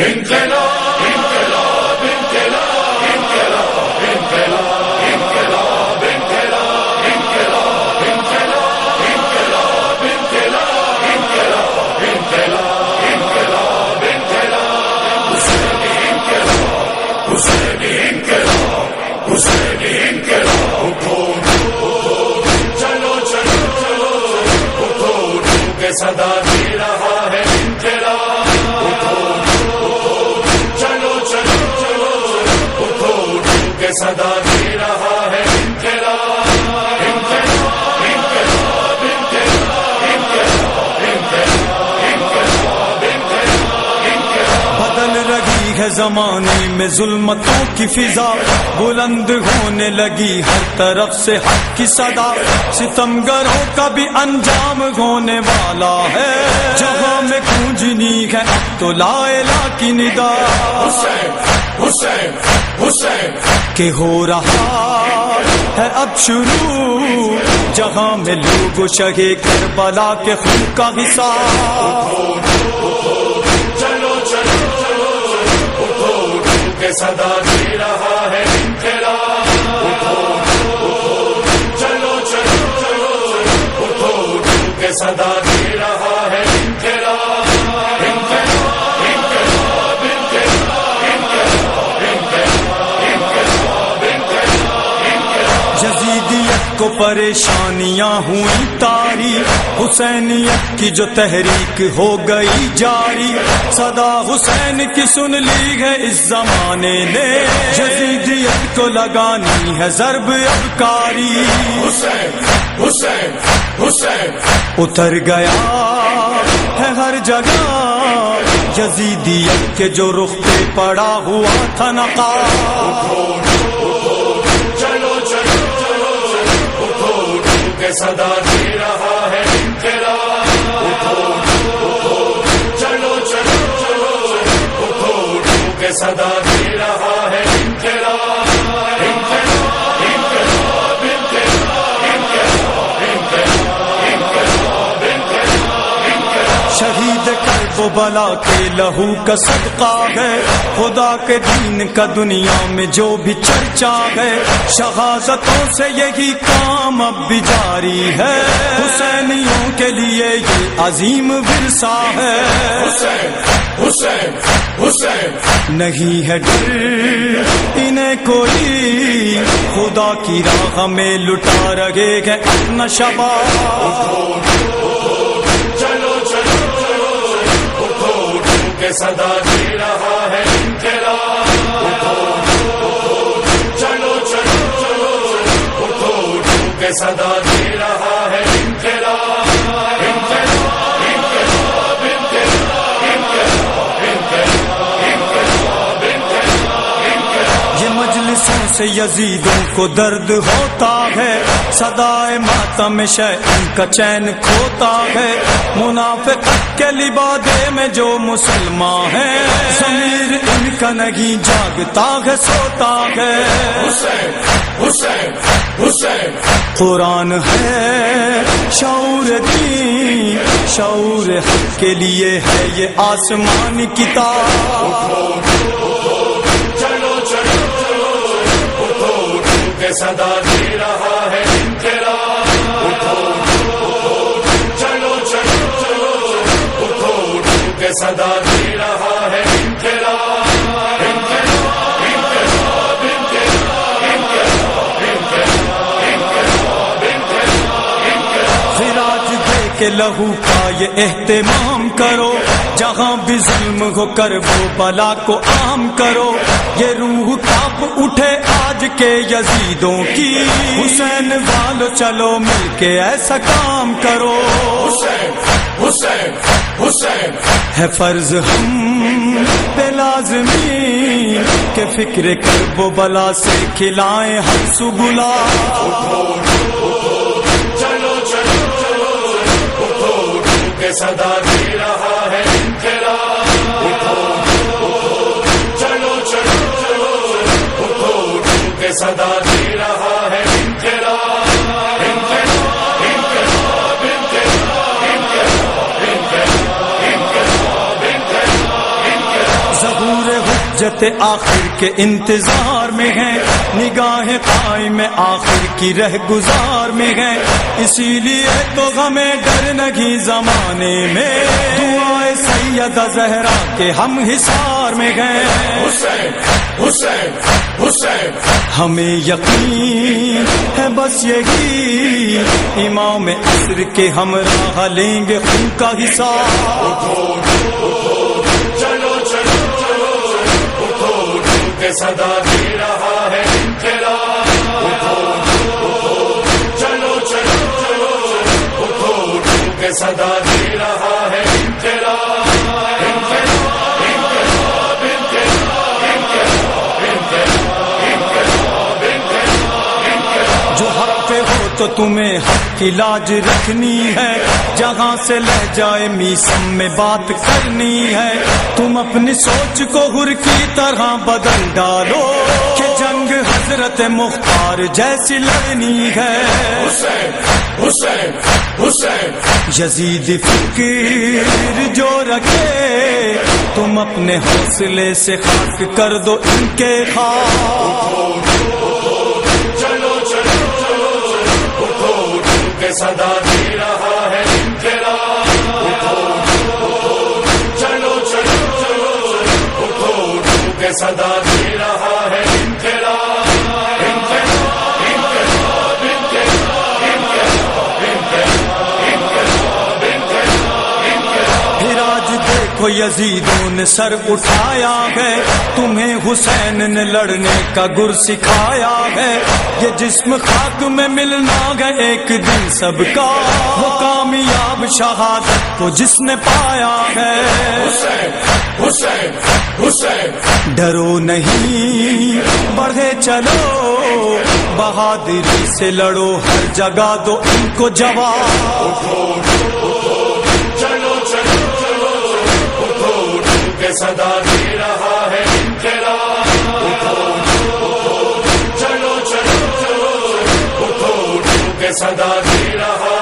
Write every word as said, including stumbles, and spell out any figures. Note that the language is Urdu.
انقلاب انقلاب انقلاب انقلاب انقلاب انقلاب انقلاب انقلاب انقلاب انقلاب انقلاب انقلاب انقلاب انقلاب حسینی انقلاب حسینی انقلاب حسینی انقلاب اٹھو چلو چلو چلو اٹھو اٹھو کے صدا دے رہا ہے انقلاب اٹھو چلو چلو چلو اٹھو اٹھو کے صدا دے رہا ہے انقلاب انقلاب انقلاب انقلاب انقلاب انقلاب انقلاب انقلاب بدل رہی ہے زمانے میں ظلمتوں کی فضا، بلند ہونے لگی ہر طرف سے حق کی صدا، ستمگروں کا بھی انجام ہونے والا ہے، جہاں میں گونجنی ہے اب تو لا الہ کی ندا، حسین حسین حسین کہ ہو رہا ہے اب شروع، جہاں میں لوگ شہے کربلا کے خون کا حساب، چلو چلو چلو اٹھو اٹھو کے صدا دے رہا ہے انقلاب اٹھو چلو چلو چلو اٹھو اٹھو کے صدا دے رہا ہے انقلاب انقلاب انقلاب انقلاب انقلاب انقلاب انقلاب انقلاب یزیدیت کو پریشانیاں ہوئی طاری، حسینیت کی جو تحریک ہو گئی جاری، صدا حسین کی سن لی ہے اس زمانے نے، یزیدیت کو لگانی ہے ضرب ابکاری، حسین حسین حسین اتر گیا ہے ہر جگہ یزیدیت کے جو رخ پہ پڑا ہوا تھا نقاب، چلو چلو چلو اٹھو اٹھو کے صدا دے رہا ہے انقلاب اٹھو چلو چلو چلو اٹھو اٹھو کے صدا دے رہا ہے انقلاب انقلاب انقلاب انقلاب انقلاب انقلاب انقلاب انقلاب شہید کرب و بلا کے لہو کا صدقہ ہے، خدا کے دین کا دنیا میں جو بھی چرچا ہے، شہادتوں سے یہی کام اب بھی جاری ہے، حسینیوں کے لیے یہ عظیم ورثہ ہے، حسین حسین حسین نہیں ہے ڈر انہیں کوئی، خدا کی راہ میں لٹا رہے ہیں اپنا شباب، چلو چلو چلو اٹھو اٹھو کے صدا دے رہا ہے انقلاب اٹھو چلو چلو چلو اٹھو اٹھو کے صدا دے رہا ہے انقلاب انقلاب انقلاب انقلاب انقلاب انقلاب انقلاب انقلاب یہ مجلسوں سے یزیدوں کو درد ہوتا ہے، صدائے ماتم شیعوں کا چین کھوتا ہے، منافقت کے لبادے میں جو مسلمان ہیں، ضمیر ان کا نہیں جاگتا ہے سوتا ہے، حسین حسین حسین قرآن ہے شعور دین، شعور حق کے لیے ہے یہ آسمانی کتاب، چلو چلو چلو اٹھو اٹھو کے صدا دے رہا ہے انقلاب اٹھو چلو چلو چلو اٹھو اٹھو کے صدا دے رہا ہے انقلاب انقلاب انقلاب انقلاب انقلاب انقلاب انقلاب انقلاب خراج دے کے لہو کا یہ اہتمام کرو، جہاں بھی ظلم ہو کر وہ بلا کو عام کرو، یہ روح کانپ اٹھے آج کے یزیدوں کی، حسین والو چلو مل کے ایسا کام کرو، حسین حسین حسین ہے فرض ہم پہ لازمی کہ فکر کرب و بلا سے کھلائیں ہم سگلا، چلو چلو چلو اٹھو اٹھو کے صدا دے رہا ہے انقلاب اٹھو چلو چلو چلو اٹھو اٹھو کے صدا دے رہا ہے انقلاب انقلاب انقلاب انقلاب انقلاب انقلاب انقلاب انقلاب حجت آخر کے انتظار میں ہیں، نگاہیں قائم آخر کی رہ گزار میں ہیں، اسی لیے تو ہمیں ڈر نہیں زمانے میں، دعائے سیدہ زہرا کے ہم حصار میں گئے۔ حسین حسین حسین ہمیں یقین ہے بس یہی، امام عصر کے ہمراہ لیں گے خون کا حساب۔ چلو چلو اٹھو اٹھو کے صدا دے رہا ہے انقلاب، اٹھو اٹھو چلو چلو اٹھو اٹھو کے صدا دے رہا ہے انقلاب۔ تو تمہیں حق کی لاج رکھنی ہے، جہاں سے لہ جائے میسم میں بات کرنی ہے، تم اپنی سوچ کو حر کی طرح بدل ڈالو کہ جنگ حضرت مختار جیسی لڑنی ہے۔ حسین حسین حسین یزید فکر جو رکھے، تم اپنے حوصلے سے خاک کر دو ان کے خواب۔ صدا دے رہا ہے انقلاب، اٹھو اٹھو چلو چلو اٹھو اٹھو کے صدا دے رہا ہے انقلاب، انقلاب انقلاب انقلاب انقلاب انقلاب۔ پھر آج دیکھو یزیدوں نے سر اٹھایا ہے، تمہیں حسین نے لڑنے کا گر سکھایا ہے، یہ جسم خاک میں ملنا گا ایک دن سب کا، وہ کامیاب شہادت کو جس نے پایا ہے۔ حسین حسین حسین ڈرو نہیں بڑھے چلو، بہادری سے لڑو ہر جگہ دو ان کو جواب۔ چلو چلو اٹھو اٹھو کے صدا دے رہا ہے انقلاب، چلو چلو اٹھو اٹھو کے صدا دے رہا